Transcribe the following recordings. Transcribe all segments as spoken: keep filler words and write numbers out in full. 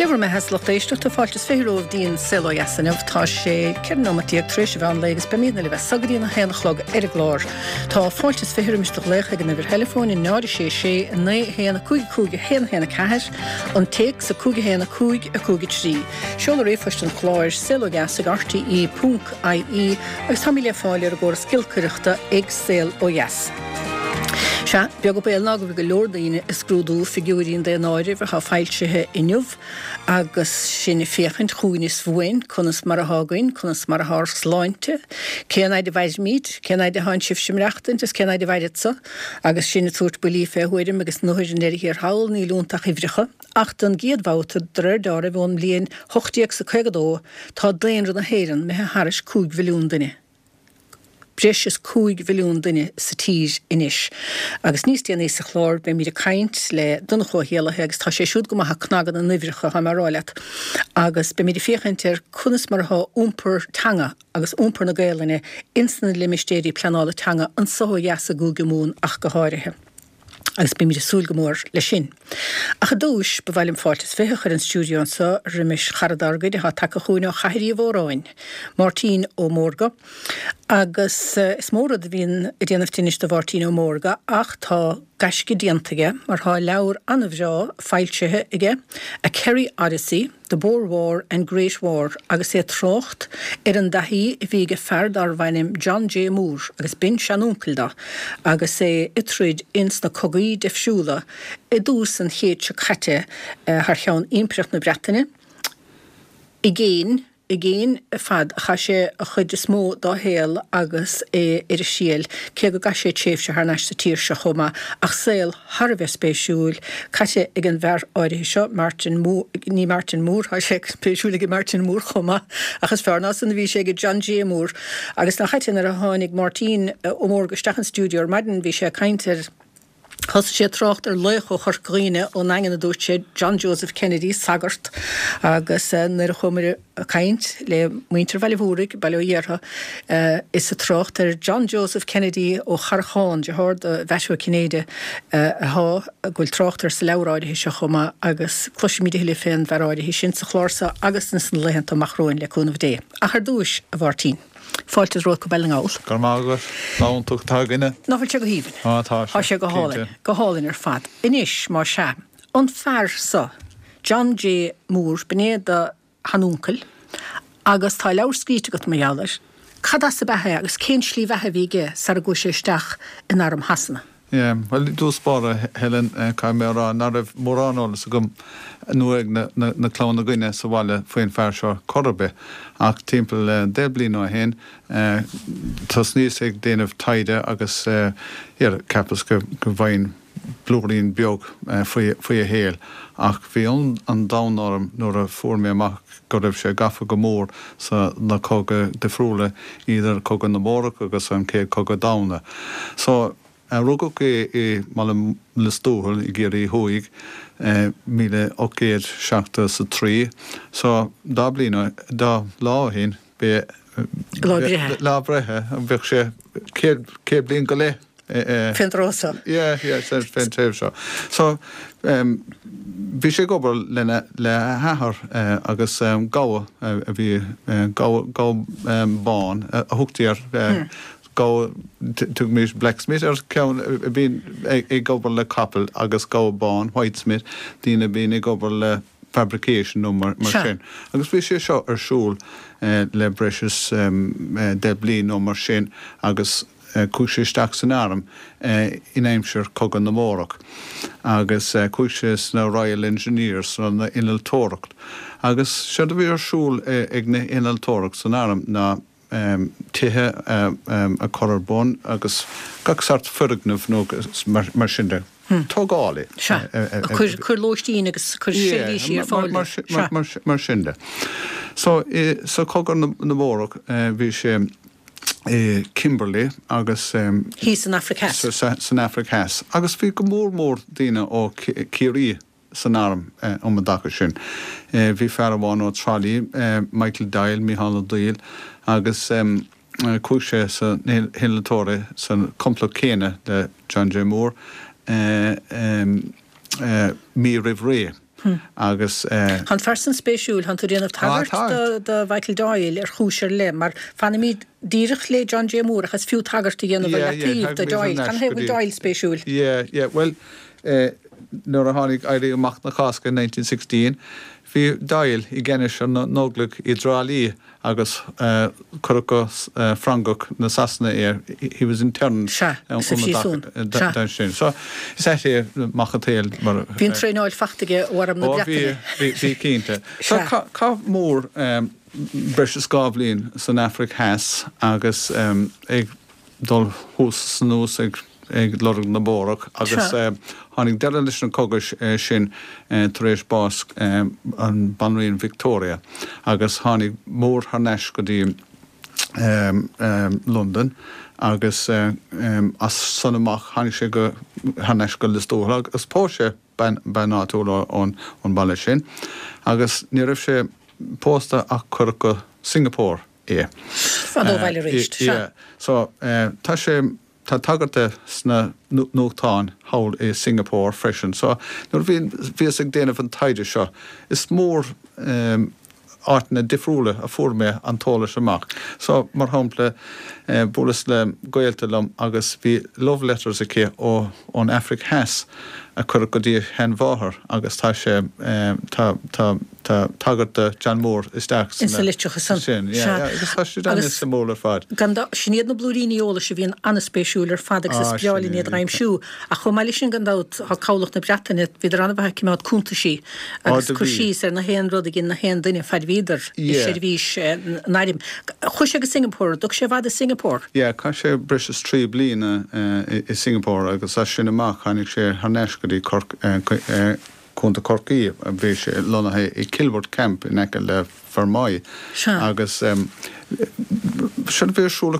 Dever me heslach éisteach tá fáiltas féróh dín selo yasanmh tá sé cearnómatíag tríis bhean légus be mína le bheith sagarína héanachlog ar a glár. Tá fáiltas féhiriimisteach lecha gan bhir telefón in náir sé sé na héana cúig cúig héana héana ceair an teag sa cúig héana cúig a cúig trí. Seola réfast an chláir selo yasag R T E dot I E agus tá míle fáil ar ggóir scilcuriachta ag sel ó yas. Se beag go béal ná go bhí go leordaoine is scrúdú figiúirín dé náidir bheit fáiltethe inniuh agus sinna féchant chuúnis bhhain chunas mar a hágain chunas mar a thar sláinte céanaid de bhaid míid céanaid de háin sibh simreachtain is céanaid de bhaidsa agus sinna túirt bulí fé huiidir agus nóidir néir hir hail ní lúntaach hifricha ach don géadhváta drir dára bhn blion hochtíag sa chuigadó tá déanra na héireann me haris cúig bhiliún duine. Breis cúig bhiliún duine sa tír inis. Agus níos déana sa chlár be míad a caint le duna chóhéalathe agus tá sé siúd go maithe cnagad an nuhricha ha marráileat. Agus be míad a féchaint ar chunas martha úmper tanga agus úmper na gaalanne instan le mistéirí planála tanga an sóth yasa gúga mún ach go háirithe. Agus be míad a súil go mór le sin. A cha dúis be bhhailm fáiltas féchar an stúdión sa rimis charadargaid ha take chuúine ó chairí bhóráin. Martín ó Mórga agus uh, is mórad bhíon i déanamh tinis do Martín ó Mórga ach tá gaisci diantaige mar há leabhar anmhrá fáiltethe ige a Kerry Odyssey, The Boer War and Great War agus é trocht ar an dahí bhí go ferd ar bhainnim John J. Moore agus bin seanúncilda agus é itrid ins na cogaí defisiúla i dús an chéad se chatte uh, har cheann imprecht na Bretainine. I géin I géin fad cha sé a chud is mó dá héal agus é ar a síal cé go gas sé tséh se thnáis sa tír se chuma ach saoil Harbheith spéisiúil chatte ag an bhar áirithe seo Martin Moore ní Martin Moore ha sé spéisiúla go Martin Moore chuma agus fearnas an bhí sé go John J. Moore agus na chaite ar a tháinig Martin ó Mórga stachan stúdiúr maidin bhí sé caintear Chos sé trocht ar leich ó chorcríine ó nagan na dúirt sé John Joseph Kennedy sagart agus uh, nar a chumir a caint le muinter bheile bhúrig bailú dhéartha uh, is a trocht ar John Joseph Kennedy ó Charcháin de hord a bheisiú Cnéide uh, a há ghfuil trocht ar sa leabhráide se chuma agus cloisiimiide hiile féin bheráide hí sin sa chlársa agus na san lehananta machróin le cúnmh dé. A chu dúis a bhhartín. Fáiltas ród go bellingáil. Gur mágur lántach tágaine. Náfuil sé go híbin. Á tá sé. Tá sé go hálinn. Go hálinn ar fad. Inis mar se. An fear sa John J. Moore benéad a hanúncail agus tá leabhar scríte go maiálar. Cad as sa bethe agus cén slí bhethe bhíige sa a go sé isteach in arm hasanna. Yeah, well, dús bara Helen uh, Caimera nar raibh móránol sa gom nuag na, na, na clán na gine sa bhaile faoin fear seo Corbe ach timppel uh, de blin ó hen uh, tas níos ag déanamh taide agus uh, yeah, capas go, go bhain blúirín beag uh, faoi a héal ach bhí an, an dánarm nuair a fuair amach go raibh sé gafa go mór sa na coga de friúla idir coga na mórach agus an cé coga dána. So Uh, Rugog é é mal le stóhol I géirí hóig uh, míle ochgéad seachta sa trí. So dá blina dá lá hén be lá brethe an bheith sé cé blin go le. Fentrosa. Yeah, yeah, c'est fentéh seo. So um, bhí sé gobar lena le hahar uh, agus um, gáha uh, a bhí uh, gá gá um, bán a uh, thugtíar uh, hmm. Go to mis blacksmith ar ceann a bhín ag gobar le couple agus go bán whitesmith dína bhín ag gobar le fabrication nó mar sin. Agus bhí sé seo ar siúl uh, le breis um, uh, de bliain nó mar sin agus uh, cúis sé isteach san arm uh, in aimseir cogan na mórach agus uh, cúis sé na Royal Engineers na inaltóracht. Agus sé bhí ar siúl uh, ag na inaltóracht san arm na Um, tithe um, um, a chorbón agus gachsart furgnamh nó mar, mar sinnde. Hmm. Tógála. Se. Chur lóistíín agus chur séí sí ar fáil. Mar sinnde. So, uh, so cogar na, na mórach uh, bhí sé uh, Kimberley agus um, hí san Africas. San Africas. Agus bhí go mór mór daoine ó Cirí san arm uh, um a dacha sin. Uh, bhí fear bháin ó Trálí, uh, Michael Dial, Micheál Dial, agus um, cúis sé sa hinlatóra san compla céine de John J. Moore uh, um, uh, mí rih ré. agus Han fersan spéisiúil han tú déanamh tagart de Michael Doyle ar chúisir le, mar fanna míad díirech le John J. Moore achas fiú tagart dhéanamh le tíomh de Doyle. Can hefh Doyle spéisiúil? Yeah, yeah, well, nuair a tháinig éirí amach na Chasca in nineteen sixteen, hí Doyle i gceannis an nóglaigh i Drálí agus Currachas Frangach na Sasna air. He was interned down sin. So is actually machatéil mar Bhín tréáil fachtaige warm na bhí bhí cínte. So cá mór breis scáblín san Afric has agus ag dul hús san nús ag ag lorg na bórach agus hánig deile leis an cogas sin tar éis bás an Banríon Victoria agus hánig mór tharneis go dtí London agus as san amach hánig sé go tharneis go listóra agus póise ben náúla ón baile sin agus ní raibh sé pósta ach chuir go Singapore é. Fadó bhaile ríist. So tá sé Tá tagarta sna nóchtáin hawl i Singapore freisin. So nuair bhíon bhíos ag déanamh an taide seo, is mór áitina difriúla a fuair mé an tólas amach. So mar hampla bulas le gaolta lom agus bhí love letters aici ó ón Afric Has a chuir go dtí hen bháthar agus tá sé tá tá tá tagarta John Moore isteach in sa litreacha san. Agus tá sé dan is sa mólar fad. Ganda siniad na blúríní óla sé bhíon anna spéisiúlar fadagus sa spiáilíní a raimsú a chomáile sin gandát a cálacht na breatainine viidir anna bheith cimát cúnta sí agus chusís ar na héan rud gin na héan duine fad víidir i sé bhís náirim. Chus agus Singapore, dug sé bhd a Singapore? Yeah, cá sé breis trí bliana i Singapore agus a sin amach chanig sé tharneis go dtí chunta Corcaí a bhí sé lonathe i Kilworth Camp in eice le Fermoy agus sin bhírsúla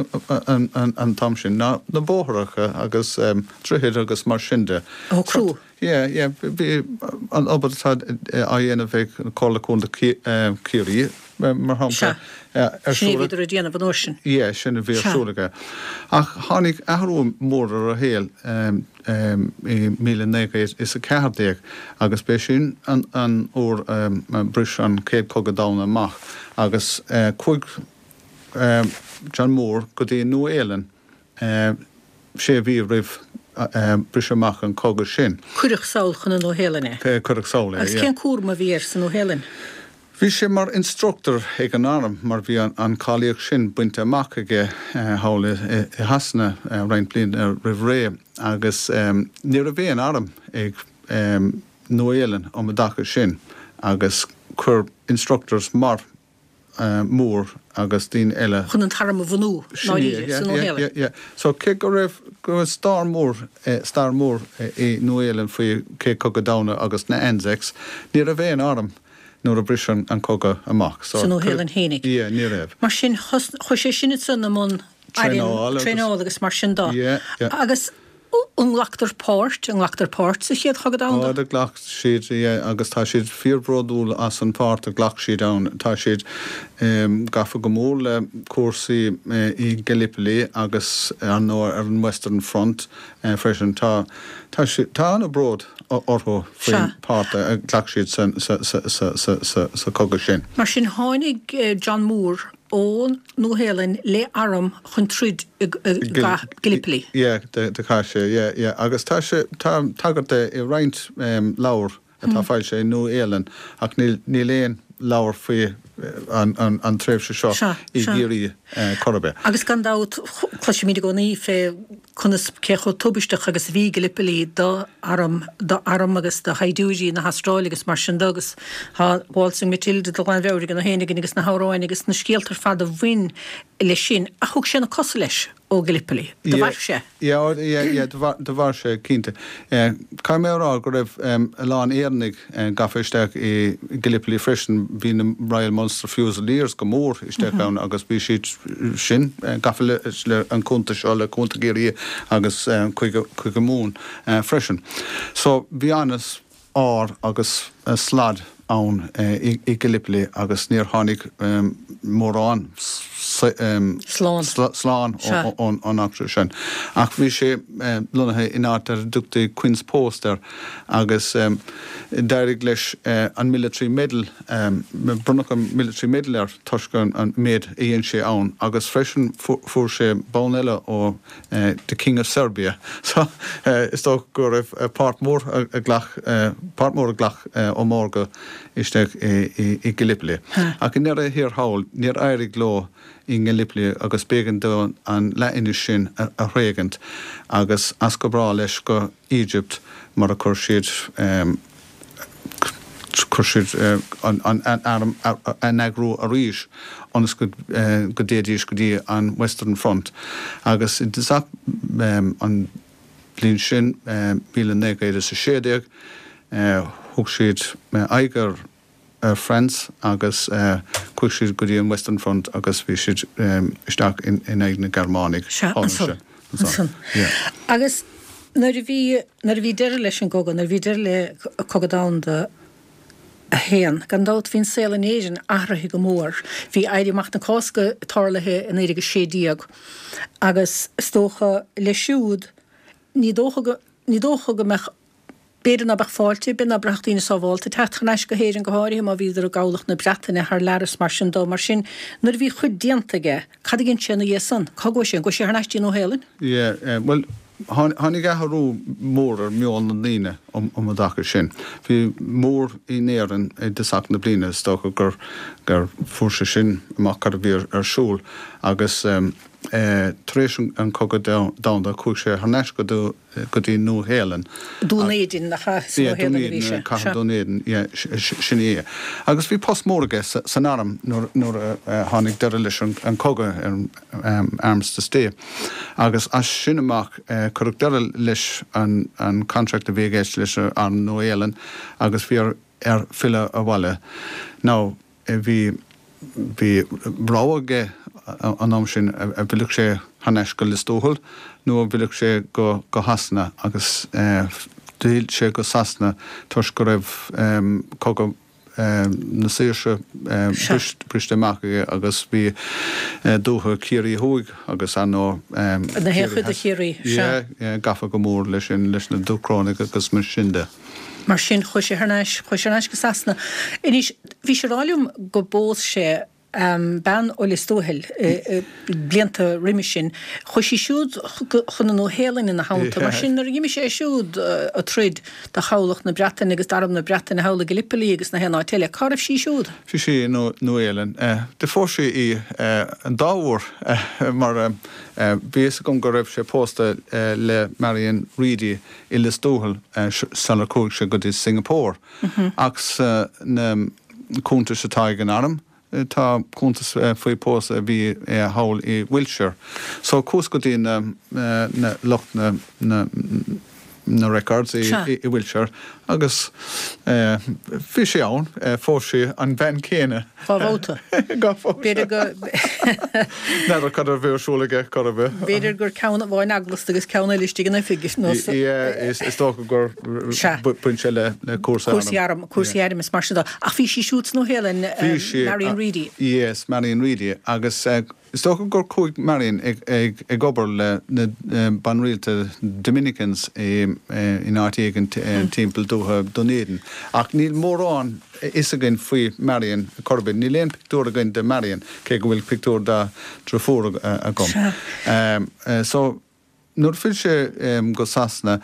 an tam sin na bóthracha agus trúhéad agus mar sinde. Ó crú? Yeah, yeah, bhí an obairtá a dhéanamh bheith cóla chunta Ciarí mar hampla. Sin bhíidir a déanamh an ósin? Yeah, sin a bhírsúlacha. Ach tháinig ahrú mór ar a héal i míle négaid is a cehardéag agus bé sin an ór bris an céad cogad dána amach agus chuig John Moore go dtí Nua-Éileann sé bhí rih bris amach an cogad sin. Cuireach saoil chun an Nua-Éileann é? Cuireach saoil é, agus cén cúrma bhí ar san Nua-Éileann? Bhí sé mar instructor ag an arm mar bhí an cálaíoch sin buinte amach aige hála i hasna reint bliain ar rih ré agus ní a bhí an arm ag Nua-Éileann ó dacha sin agus chur instructors mar mór agus tín eile. Chun an tarm a bhanú náidíre san Nua-Éileann. So cé go raibh go star mór star mór i Nua-Éileann faoi cé cogad dána agus na Anzacs, ní a bhí an arm nuair a bris an coga amach. So Nua-Éileann hénig? Yeah, ní raibh. Mar sin chu sé sinna san amón tréáil agus mar sin dá. Agus unglachtar páirt, unglachtar páirt sa chiad chagad dána? Á, de glach siad agus tá siad fíorbródúil as an páirt a glach siad an. Tá siad gafa go mór le cuasaí i Gallipoli agus an nóir ar an Western Front freisin tá tá an abród ortho faoin páirta a glach siad sa coga sin. Mar sin tháinig John Moore ó Nua-Éileann le arm chun tríd Gallipoli. Yeah, de caiise, yeah, yeah. Agus tá sé tagarta i roint leabhar a tá fáil sé Nua-Éileann ach ní léon leabhar faoi an tréimh se seo i ggéirí Corbe. Agus gan dát chluisi míad go ní fé chunas cecho tubisteach agus bhí Gallipoli dá arm dá arm agus do haidúí na Austrráil agus mar sin agus há Waltzing Matilda do gláin bheir gan na hénig agus na háráin agus na scéaltar fad a bhain le sin a thug sé na cos leis ó Gallipoli. Do bhar sé? Ja, do bhar sé cínta. Cai mé rá go raibh a lán éarnig gafaisteach i Gallipoli freisin bhí na Royal Munster Fusiliers go mór isteach ann agus bhí siad sin gafa le an cúnta seo le cúnta géirí agus chuig go mún freisin. So bhí anas ár agus slad ann i Gallipoli agus níor tháinig mórrán sláán an actú sin. Ach bhí sé lunathe in áit ar dúchtaí Queen's Post ar agus d'éirigh leis an military medal, brunach an military medal ar tuisce an méid íon sé ann, agus freisin fuair sé bán eile ó the King of Serbia. So is tó gur raibh páirtmór a ghlach páirtmór a ghlach ó mórga isteach i Gallipoli. Ach níor é hir hail, níor éirigh leo i Gallipoli agus bégan do an leithine sin a réigint agus as go brá leis go Egypt mar a chuir siad chuir siad an agrú a ríis anas go déadíos go dtí an Western Front. Agus in deach an blin sin bíle négaide sa séideag thug siad aigear France agus chuig siad go dtí an Western Front agus bhí siad isteach in éagna Germánig. Agus nar a bhí deire leis an gogan, nar bhí deire le cogadán de a héan, gan dát hín Sail Asian ahrathe go mór, hí éidirach na cásca tarlathe in éidir go sédíag. Agus stócha le siúd, ní dócha go meach beidir na bach fáilte, bin na brachtíine sábháilte, techt chanéis go héir an go háirí má bhíidir a gálaach na bretainine th leras mar sin dó mar sin, nar bhí chud diantaige, cad ginn sin na dhéasan, cá go sin, go sé thnaistí nó hélan? Yeah, uh, well, Hannig athrú mór ar meán na líine om a dachar sin. Bhí mór í néan i deach na bliana stocha gur gur fuair sin amach ar bhí ar siúl agus tréis an cogad dána chuig sé thneis go dtí nó hélan. Dúnéidir nach cha dúnéidir sin é. Agus bhí postmórige san áram nuair tháinig deire leis an coga ar Armistice Day. Agus as sin amach chuig deire leis an contract a bhí éis leis an nó hélan agus bhí ar fille a bhaile. Ná bhí bhí ráige an am sin a bhfuilh sé thaneis go listóthal, nó a bhfuilh sé go hasna agus dúil sé go sasna tuis go raibh coga na saoirse bristeach agus bhí dútha cíirí thuig agus an nó na héchud a chéirí gafa go mór leis sin leis na dúchránig agus mar sinnde. Mar sin chu sé thneis chu sé go sasna. Inis bhí sé ráliúm go bós sé Um, ban ó listóhil uh, uh, blianta riimi sin, chu sí siúd chuna nó hélan in na hánta, mar sin ar dhimi sé siúd uh, a trid de chaolach na bretain agus darm na bretain na hála Gallipoli agus na héna teile. Caribh sí siúd? Sí sí nó hélan. De fór sé í an dáhór mar bhí gom go raibh sé pósta le Marion Reedy i listóhil salar cúig sé go dtí Singapore. Agus na cúnta sa taig an arm, tá cúntas faoi pós a bhí hail i Wiltshire. So cús go dtí na locht na na records i Wiltshire agus fi sé ann fór sé an ben céine. Fábhóta? Beidir go... Neidir cad a bhírsúlaige cad a bheith. Beidir gur ceanna bháin aglas agus ceanna listigin na figis nó... Is tó gur buin sé le cuasa anam. Cuasaí is mar sin dá. Ach bhí sí siúts nó hélan Marion Reedy? Yes, Marion Reedy. Agus is tó gur chuig Marion ag gobar le na banríalta Dominicans in áitíogan timppel dútha Dunedin. Ach níl mórrán is a gin faoi Marion Corbyn. Níl éon pictúr a gin de Marion, cé go bhfuil pictúr da trafúr a gom. So, nuair fil sé go sasna,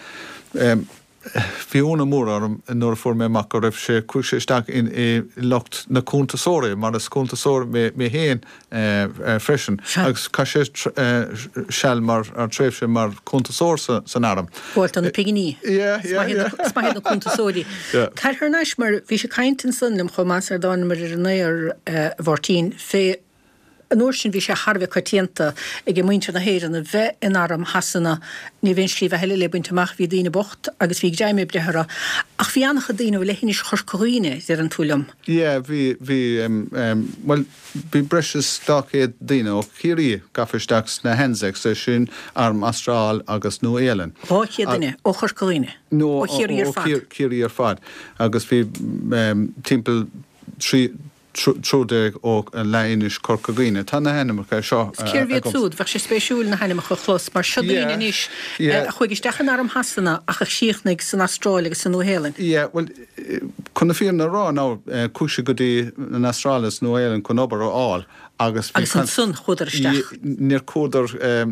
Fiona mór arm nuair fór mé mac go raibh sé chuig sé isteach in locht na cúntasóirí, mar is cúntasóir mé héin freisin. Agus cá sé seall mar ar tréimh sé mar cúntasóir san arm. Bhairt an na piganí. Smahéad na cúntasóirí. Cair thneis mar bhí sé caintin san lim chomás ar dáin mar ar an éir bhhartín fé an uair sin bhí sé Harbheith coitianta ag muinte na héireanna bheith in arm hasanna ní bhíon slí bheith heile le buinteach bhí daoine bocht agus bhí deimime brethra. Ach bhí annach a daoine bhfuil lehénis chorcoíine ar an túlam. Yeah, bhí bhí um, um, well bhí breis stoc é daoine ó chiaí gafisteach na henseach sa sin arm Astráil agus nó éileann. Ó chiaadine ó chorcoíine. No, ó chiaí ar fad. Chiaí ar fad. Agus bhí um, timpeall trí trúdeag ó an leis corcaghine. Tá na henimach seo. Céir bhíad súd, bheith sé spéisiúil na henimach a chlós, mar siadaine níos a chuigis dechan arm hasanna ach a síochnaigh san Astráil agus san Nó-Héalainn. Yeah, well, chun na fíor na rá ná cúise go dtí an Astráilis Nó-Héalainn chun obair ó áil. Agus an sun chuidir isteach. Níor cúidir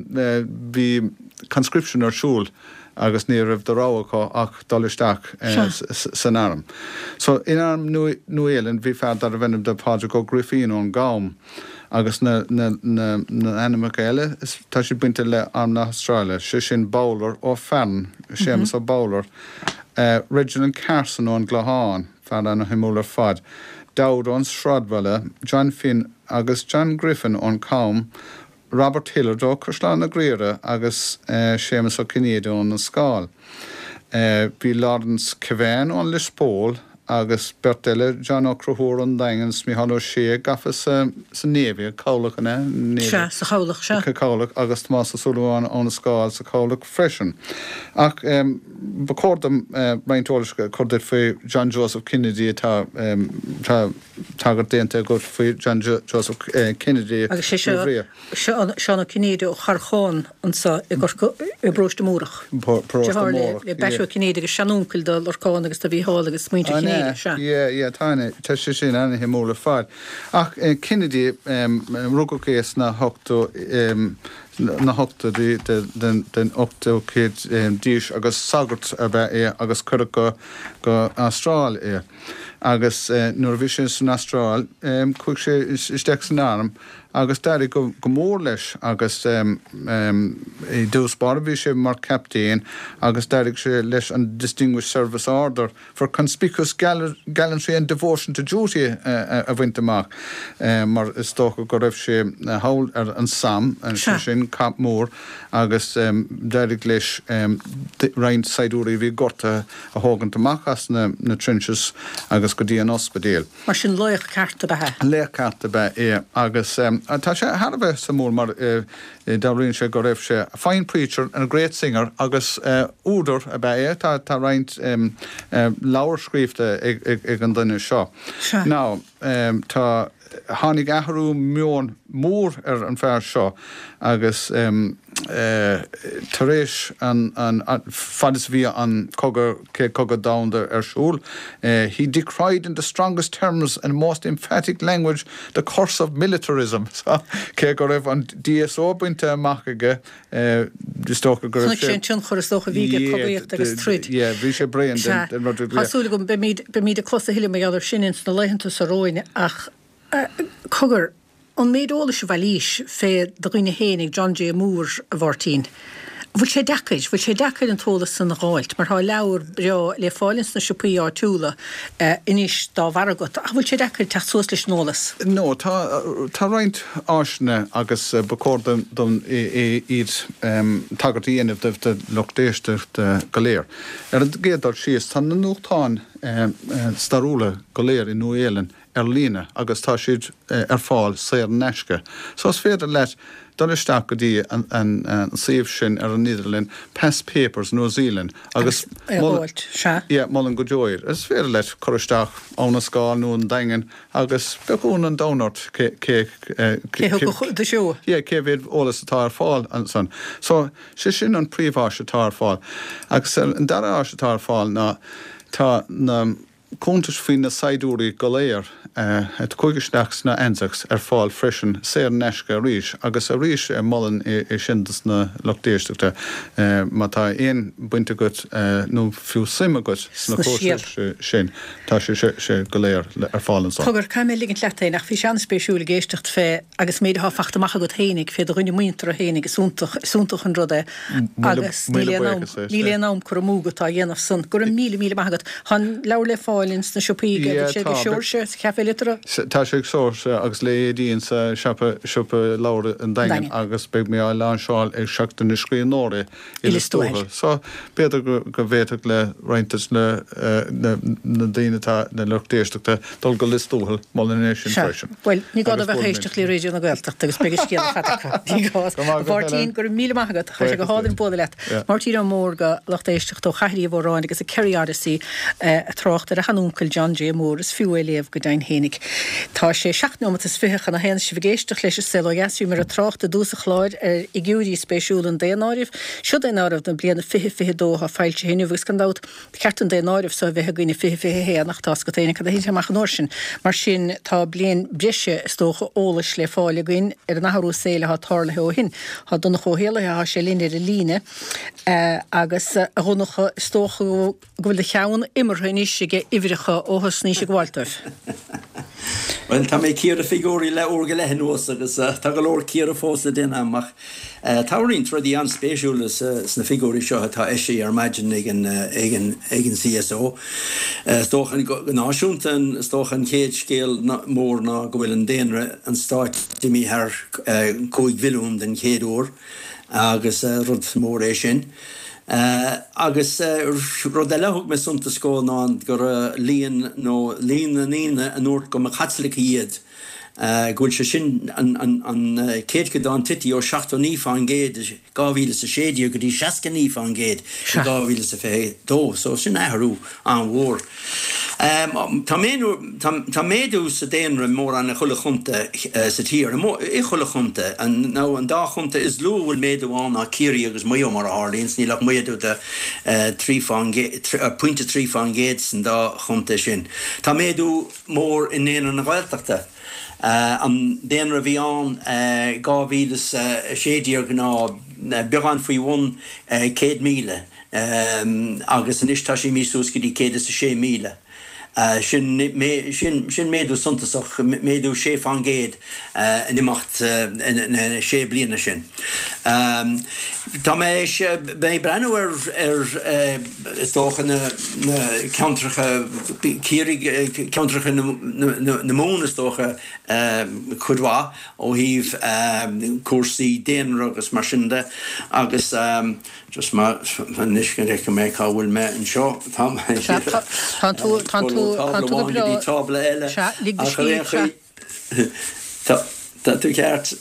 bhí conscription ar siúil agus ní raibh do ráhaá ach dolisteach san arm. So in arm Nó-Héalainn bhí fearr ar a bhenim de Pádraig Ó Griffín ón gám agus na animach eile tá si buinte le arm na Astráile, sé sin bowler ó Fern, sémas ó bowler. Reginald Carson ón Glaháin fearr an himúlar fad. Dowd ón Shrodwalla, John Finn agus John Griffin ón Cám, Robert Hiller dó Cruslán na Gréire agus uh, Séamus ó Cinéide ón na Scáil. Uh, Bhí Lawrence Cavan ón Lispól agus Bertile John ó Cruthúr an Daingens mí halló sé gafas sa, sa névi, cálach anna. Se, sa cálach se. Cálach agus Tomás a Súlúán ón na Scáil sa cálach freisin. Ach, um, bacordam uh, maintólis cordid fwy John Joseph Kennedy tá um, tá tagad dénta gur fwy John jo- Joseph uh, Kennedy. Agus sé seán ó Cinéide ó Charchán ansa i bróiste múrach. Prósta mór. Le beisiú Cinéide agus seanúncail dá Lorcán agus tá bhí hall agus muinte Cinéide se. Yeah, yeah, táine, tá sé sin anna hí móla fad. Ach, uh, Kennedy um, rúgacéas na hochtú um, na hochta den ochta céad díos agus sagart a bheith é agus chuir go go Astráil é. Agus nuair bhí sin san Astráil, chuig sé isteach san arm, agus dairigh go go mór leis agus i dúspáir bhí sé mar captain agus dairigh sé leis an Distinguished Service Order for Conspicuous Gallantry and Devotion to Duty a bhaint amach. Mar is tócha go raibh sé hawl ar an sam an sin cap mór agus dairigh leis reint saidúí bhí gorta a hágan amach as na trenches agus go dtí an ospedéal. Mar sin loich carta bethe. Léach carta bheith é agus tá sé Harbheith sa mór mar dáríonn sé go raibh sé a fine preacher and a great singer agus údar a bheith é tá tá reint láharscríomhta ag an duine seo. Ná tá hánig athrú mion mór ar an fearr seo agus um, uh, taréis an, an, an fadis bhí an cogad cogad dáanda ar siúl. Uh, he decried in the strongest terms and most emphatic language the course of militarism. So, cé go raibh an D S O buinte amach aige distócha go raibh sé. Sin sin chuir istócha bhíige cogaíocht agus tríd. Yeah, bhí sé bréan den Roderick Lear. Hasúla go be míad a closa hiile mé idir sin ins na leihananta sa róine ach cogur an méid óla se bhalís fé doghine hénig John J. Moore a bhhartín. Bhfuil sé decaid, bhfuil sé decaid an tólas san gáilt, mar há leabhar breo le fáilins na sipaí á túla inis dá bharagat. A bhfuil sé decaid teach suas leis nólas? No, tá roint áisne agus bacordam don iad tagart íanamh de lochtéisteach de galéir. Ar an géadar síos tá na nuachtáin starúla galéir in Nó-Héalainn ar lína agus tá siad ar fáil séar neisce. So is féidir leit dolisteach go dtí an saomh sin ar an Níodirlín Past Papers New Zealand agus mullen go jóir. Is féidir leit choristeach ón na Scáil nó an Daingean agus beún an dánart cé de seo. Yeah, cé bhéad ólas atá ar fáil an san. So sé sin an príomhás atá ar fáil. Agus an dara ás atá ar fáil ná tá na Contas faoin na saidúí go léir et chuigisteach na einseachs ar fáil freisin séar neisce ríis, agus a ríis mullen é sintas na lochtéisteachta má tá éon buinte gut nó fiú sima gut na cóiste sin tá sé go léir ar fáil an sa. Cogur cai mé ligin leataí nach bhí sean spéisiúla géisteacht fé agus méad há fachtamach go hénig fé do rinne muintar a hénig súntaach an ruda agus níl nám chu múgatá dhéanamh sun gur an míle míle maigad han leir le fáilins na siopíige sé go seirse cefe Spilitre. Tá sé sós agus le díon sa sipa sipa láir an dain agus be mé lá seáil ag seachtain na scríon nóra ilúil. Sá beidir go bhéach le reintas na daonatá na letéisteachta dul go listúil Molination Fresh. Well, ní gá a bheith héisteach lí réidir na ghilteach agus be cíal chatta. Bhartíín gur mí maigad chu sé go hádan bóda le. Martíí an mór go lechtéisteach do chairí bhráin agus a ceiradaí a trocht ar a hanúcail John J. Moore is fiúléomh go dain hénig. Tá sé seaachnomata is ficha na hen si bhgéisteach leis selogasú mar a trocht a dúsa chláid ar i gúí spéisiúil an déanáirih, siú déanáirh den blianana fihe fihe dó a feilte héinú bhgus gan dát, ceartan déanáirh sa bheith gine fihe fihe héanaach tá go téine cad a héine amach nóir sin, mar sin tá blian brise istócha ólas le fáile goin ar an nachrú séile há tála ó hin, há donna chóhéala há sé lín ar a líne agus a runnacha istócha go bhfuil de cheann immerthaní sige ihricha óhas ní sig bhhailtah. Well, tá mé cíar a figúí le orga lehan os agus tá go leir cíar a fósa déine amach. Táirín trodí an spéisiúlas sna figúí seo tá eisi ar maidin igen C S O. Stóchan náisiúnta stóchan céad scéal mór ná go bhfuil an déanre an stáit dimí ar cúig bhilún den céad úr agus rud mór é sin. Uh, agus uh, rud eile thug me sunta scóil ná gur uh, líon nó líon na níine an úirt go a chatsalacha iad. Uh, Gúil se sin an, an, an uh, céad go dá tití ó seachtó nífa an géad gáhíle sa sédia go dtí seaca nífa an géad gáhíle sa fé dó, so sin éharú an mhór. Um, tá méadú sa déanra mór an chuile chunta uh, sa tír, i chuile chunta, an ná an dá chunta is lú bhfuil méadúháin a círí agus muo mar a hálíns, ní lech méadú de puinte trí fan géad san dá chunta sin. Tá méadú mór in éan na ghilteachta. Uh, an déanra bhí an uh, gáhílas uh, séidir gná uh, began faoi bhain uh, céad míle um, agus an istá sé mísús go dtí céad sa sé míle. Uh, sin sin méadú suntasach méadú sé fan géad uh, in imacht uh, in sé bliana sin. Um, Tá mé bé brenn ar ar istócha na countracha countracha na mún istócha chudhá ó híh cuasaí déanra agus mar sinnde agus just má niscin réice mé cá bhfuil me an seo Tá tú tá tú tábla eile Tá tú ceart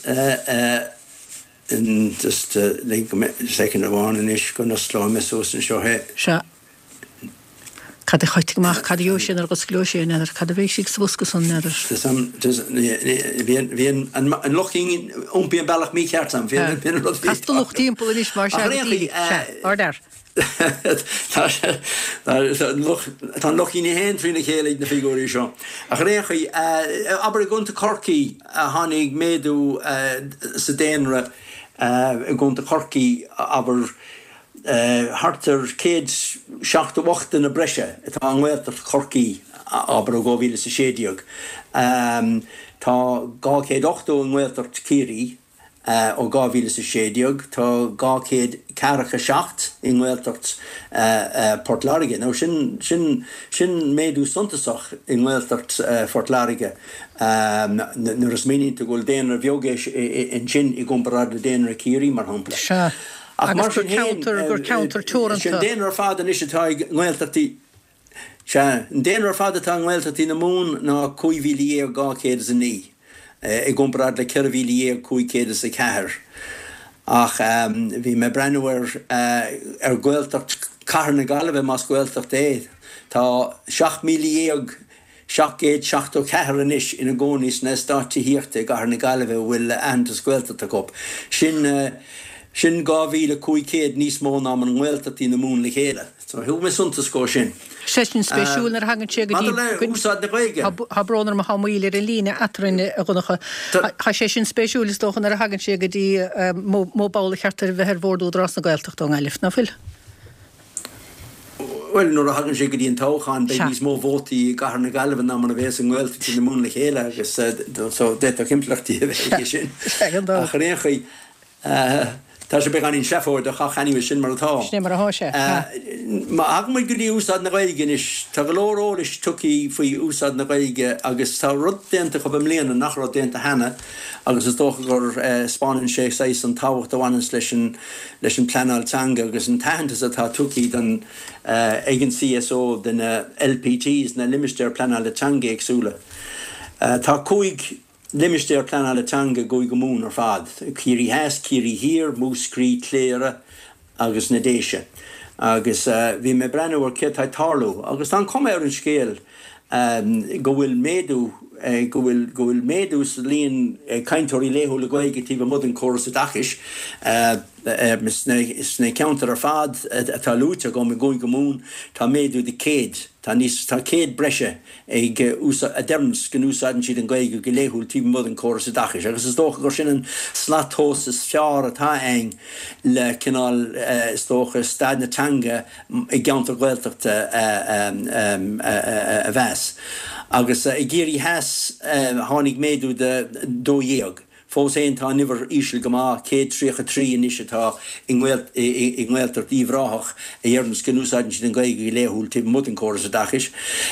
in just uh, like second one and ish gonna slow me so sin seo he. Sha. Cad a chuit goach cadú sin ar go glóisiú neidir cad a bhéh sig sbusca san neidir. Bhíon an loching úmpi an bailach mí ceart am bhíon bin rud bhí. Tá loch timp is mar se ar dar. Tá lochín hen trína chéalaigh na figúí seo. A réchaí aber gunta Corcaí a tháinig méadú sa déanra a gunta Corcaí aber hartar céad seachta bhachta na breise tá an ghilteach Corcaí aber go bhíle sa séideag. Tá gá céad ochtó an ghilteach Círí Uh, ó gáhíle sa séideag, tá gá céad cearacha seacht in ghilteacht uh, uh, Port Larige. Nó sin, sin, sin méadú suntasach in ghilteacht uh, Port Larige. Um, Nuair is mínín go bhfuil déanra bheogéis in sin i gcomparáid le déanra Círí mar hampla. Se. Agus gur counter gur counter túranta. Sin déanra fáda is atá ghilteachtaí. Se, déanra fáda tá ghilteachtaí na mún ná cuaimhíle éar gá céad sa ní. I gombrad le ceirhíle éag cúig céad sa ceathair. Ach bhí me brennúir ar ghilteacht cathair na Gaillimhe más ghilteacht é. Tá seacht míle éag seacht céad seacht ó ceathair anois ina gcónaí na stáití híochta cathair na Gaillimhe bhfuil antas ghilteachta go. Sin sin gá mhíle cúig céad níos mó ná an ghilteachtaí na mún le chéile. So thuaigh me suntas go sin. Sesin spéisiúil nar hagan sé go dtí Tá brónar a haíile ar líne atraine a gnacha. Tá sé sin spéisiúil is dochan ar hagan sé go dtí móbála cheartar bheithir bhórdú dras na gailteach do gáilih na fil. Well, nuair a hagan sé go dtí an tóchan be níos mó bhótaí cathair na Gaillimhe ná mar a bheits an ghilteachtaí na mún le chéile agus so déit a chimpleachtaí a bheith sin. A réchaí Tá sé be gan in sefór de chachanní sin mar atá. Sné mar a se. Ma ag mu gurí úsad na gailgin is tá golóróris tuí faoi úsad na gailge agus tá rud dénta go bim léana nach rud dénta hena agus is dócha gur Spáin sé sé an táhacht ahain leis leis an planáltanga agus an tahananta atá tuí den igen C S O den L P Ts na limisteir planáltanga agsúla. Tá cúig Limisteir planáltanga goig go mún ar fad. Círi heas, círi hir, múscrí, cléire agus na déise. Agus bhí me brennúir cétá tarlú. Agus tá com ar an scéal go bhfuil méadú go bhfuil méadú líon caiintóirí léthú le gaige tí mud an choras a dachis sna counter ar fad atá lúte go me goin go mún tá méadú de céad. Tá níos tá céad breise ag a derms gan úsáidan siad an gaige go léthúil tí mud an choras a dachis. Agus is dócha gur sin an slátós is fear atá ein le cinál is dócha stad natanga i gceantar gailteachta a bheas. Agus i ggéirí heas tháinig méadú de dódhéag. Fós éon tá niver ísil go má céad tríocha trí in isise tá i ghiltar díomhráthach a dhearmas gan úsáidan siad an gaige go léthúil tí mud an choras a dachis.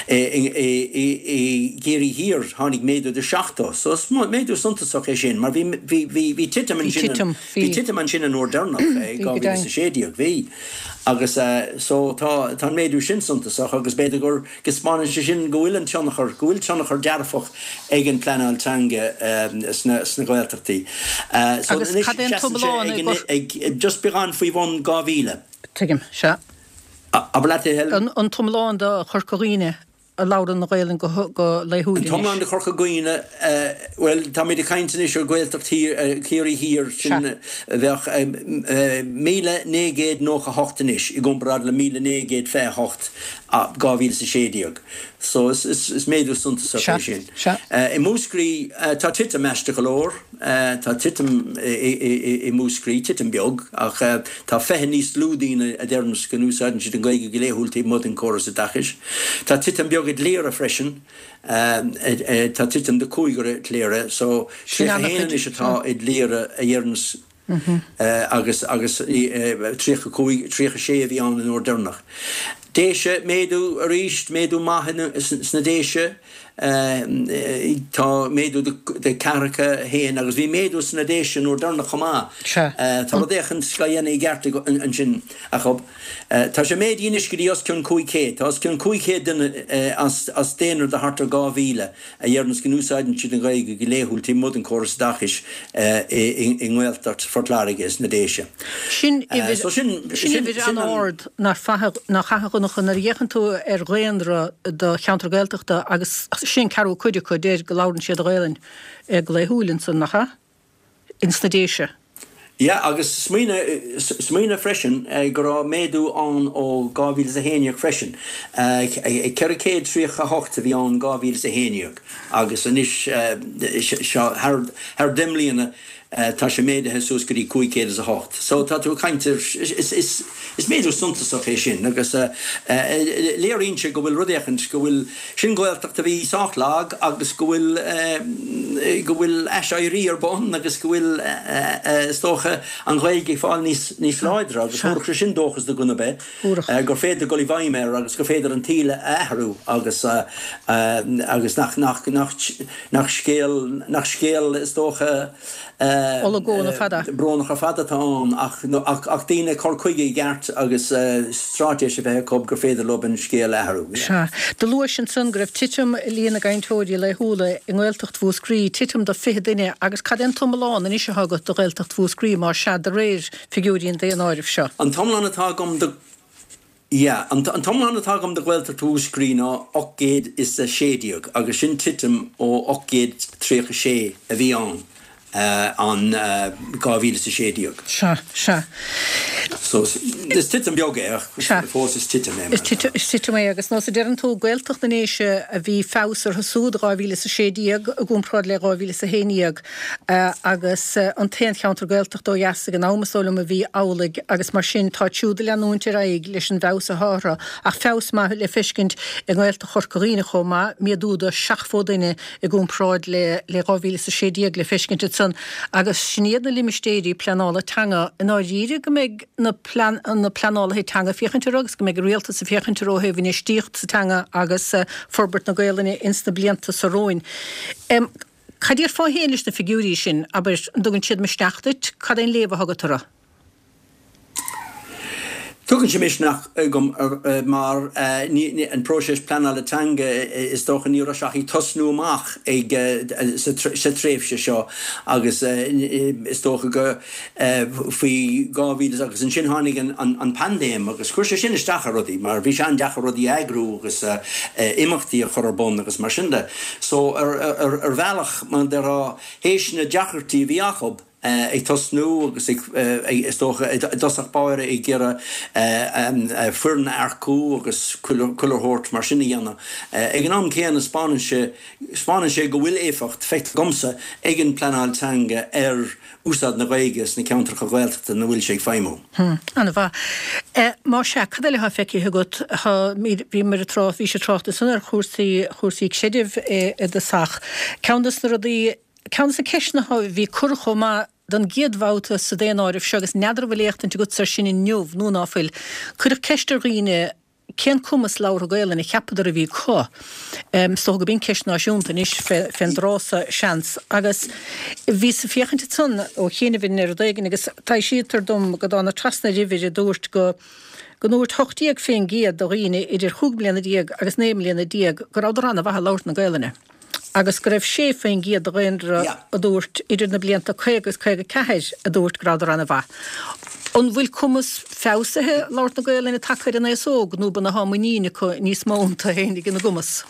I géirí hir tháinig méadú de seachtó. So méadú suntasach é sin, mar bhí titam an sin bhí titam an sin an Ordernach gáhí sa séideag bhí. Agus so tá méadú sin suntasach agus beidir gur gespáin sin go bhfuil an teannachar go bhfuil teannachar dearfach ag an planáltanga sna gailtar. Uh, so agus cadén tumláin just began faoi bhn gáhíle. Tuigim, se. An tumláin de chorcoíine a ládan na gailin go léithúil. Tumláin de chorcoíine, well, tá mé de caiintin is ar gailtar céirí hir sin bheith míle négéad nócha hochtanis i gombrad le míle négéad fé hocht a gáhíle sa séideag. So is is méadú suntas a sin. I múscrí tá titam meiste golóir, tá titam i múscrí, titam beag, ach tá feithe níos lúdaíine a dermas gan úsáidan siad an gaige go léithúil tí mud an choras a dachis. Tá titam beag i léire freisin, tá titam de cúigar léire, so héanaan is atá i léire a dhearmas agus agus tríocha sé a bhí an in Ordernach. Déise méadú a ríist, méadú maithe sna déise, tá méadú de caracha héin, agus bhí méadú sna déise an Ordernach chomá. Tá déchan scaíana i gcearta an sin a chob. Tá sé méad ínis go dí os cún cúig céad, tá os cún cúig céad as déanaar de hartar gáhíle a dhearmas gan úsáidan siad an gaige go léithúil tí mud an choras dachis i nghiltart fortláige is na déise. Sin idir an ord nach chachach nach an dhéchan tú ar réanra de cheantar gailteachta agus sin carú chuide chu déir go ládan siad a réilin ag léithúlinn san nacha instadéise. Ja, agus smíine freisin gur méadú an ó gáhíle a héineag freisin. Ceir céad tríocha hochta bhí an gáhíle a héineag, agus anis thar dimlíana tá sé méide Jesús go dtí cúig céad a hocht. So tá tú caintir is méadú suntasach é sin, agus léiríonse go bhfuil rudéchant go bhfuil sin gailteachta bhí sáchlág agus go bhfuil go bhfuil eisairí ar bon agus go bhfuil stócha an ghailge fáil níos láidre agus thuachtar sin dóchas do gona be gur féidir go bhaimar agus go féidir an tíle aithreú agus agus nach scéal is dócha Olagóna fada. Brónach a fada táin ach daine chor chuige gceart agus strátéis a bheith cob gur féidir loban scéal aithreú. De luair sin san greibh titim líana gaintóirí le thuúla i ghilteacht fúscrí, titim do fiche duine agus cadén tomláán in isise hagat do ghilteacht fúscrí mar se de réir figúíon déan áirih seo. An tomláán atá gom de Ja, an tomláán atá gom de ghilteacht fúscrí ná ochgéad is a séideag agus sin titim ó ochgéad tríocha sé a bhí an. Uh, an uh, gáhíle sa séideag. Se, se. So, is titam beag fós is titam é. Is titam é, agus nás a dean tú gailteacht na néise a bhí fásar hasúd gáhíle sa séideag a gúnprád le gáhíle sa héineag agus an téan cheantar gailteacht ó dheasa an ámasólam a bhí álaigh agus mar sin tá siúda leanúnte raig leis an bhás a hára ach fás má le fiscint i ghilteacht chorcaíine chomá miadúda seach fódaine i gúnprád le gáhíle sa séideag le fiscint san agus sníad na limistéirí planála tanga in áíre go méid na plan na planála hé tanga fiochantarrógus go méid réalta sa fiochantarróheh hín stíocht sa tanga agus uh, forbert na gailena insta blianta sa roin. Um, Cadír fá hélis na figúrí sin aber dogann siad me steachtait cad ein léfa hagatara. Tugann sé mis nach gom mar an proses planálatanga is doch an níra í tosnú amach ag sa tréfse seo agus is doch go faoi gáhílas agus an sin hánig an pandéim agus chuir sé sin is decharodí, mar bhí sé an decharodí agrú agus imachtaí a chorabón agus mar sinnde. So ar bhealach man der a héisina deachartí bhíachob ag tosnú agus is dosach báire ag ggéire fuirna arcú agus cuileóirt mar sinna dhéanana. Ag an am céan Spáine sé go bhfuil éfacht fecht gomsa ag an planálatanga ar úsad na Ghaeilges na ceantracha Gaeltachta na bhfuil sé féimú. Anna bha. Má se cad le ha feici agat bhí mar a trá bhí sé tráta san ar chósaí chósaí séidirh i de sach. Ceantas na rudaí Ceantas a ceisna bhí curchomá don géadhváta sa déan áirih segus neadar bhléocht an go sar sin in nniuh nó náfuil. Cuidir ceiste riine cén cumas lára gaile na cheapadar a bhí có. Um, so go bín ceist náisiúnta níos fen drása seans. Agus bhí sa fiochananta tun ó chéana bhín ar daigen agus tá sítar dom go dána trasna rihir a dúirt go go nóir tochtíag féin géad do riine idir chúg bliana díag agus néim bliana díag go rádarránna bhatha láirt na gailena. Agus go raibh sé féin géad a réinre a dúirt idir na blianta chuigus chuige cehéid a dúirt gradar anna bha. An bhfuil cumas fésathe láirt na gailena takeir in éasóg nó ban na hamoníine chu níos mánta hénig in na gumas.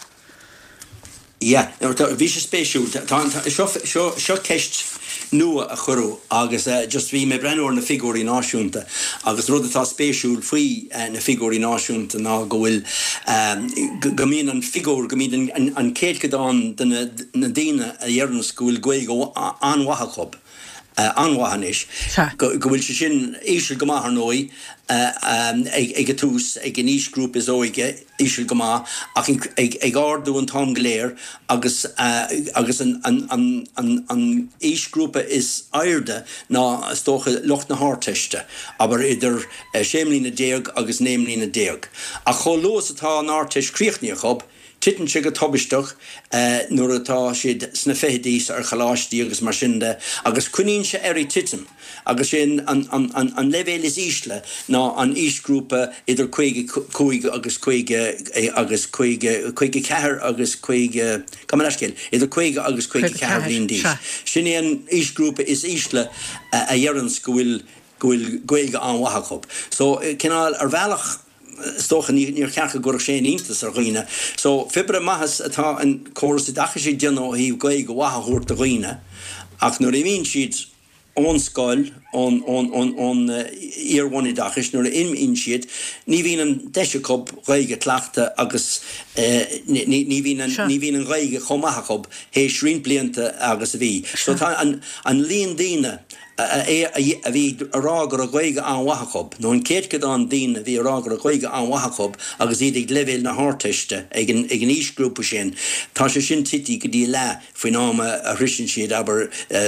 Ja, bhí sé spéisiú seo ceist nua a chorú agus just bhí mé brenn na figúí náisiúnta agus rud atá spéisiúil faoi na figúí náisiúnta ná go bhfuil go mín an figúr go mín an céad godáin na daine a dhearann scoil Gaeilge go anmhathachab anmhahanis go bhfuil sé sin éisiil go maith nói ag a tús ag an ísgrúp is óige íisiil go maith ach ag ardú an tám gléir agus agus an ísgrúpa is airde ná stócha locht na háteiste aber idir séimlína déag agus néimlína déag. A cho lós atá an áteist críochníochab Titten sé go tobisteach uh, nuair atá siad sna fédís ar chaláistí agus mar sinnde agus cuinín se airí titim agus sin an, an, an, an levéil is ísle ná an ísgrúpa idir chuige chuige agus chuige agus chuige chuige ceathar agus chuige cumanaiscéil idir chuige agus chuige ceathar líon dís. Sin é an ísgrúpa is ísle uh, a dhearann go bhfuil Gaeilge anmhathachab. So uh, cinál ar bhealach stocha níor ceacha gur sé íntas ar ghoine. So fibre maithas atá an córas i dacha sé déanó hí Gaeilge go wathaúirt a ghoine ach nuair i bhíonn siad ón scoil ón iarhhaí dachas nuair im in siad ní bhíonn an deisicob Gaeilge tleachta agus ní bhíonn an Gaeilge chomhathachab hééis srín blianta agus a bhí. So tá an líon daine a bhí arágur a Gaeilge anmhathachab, nó an céad godáin daine a bhí arágur a Gaeilge anmhathachab agus iad ag levéil na háteiste ag an ísgrúpa sin. Tá sé sin tití go dtí le faoin náma a hrisin siad aber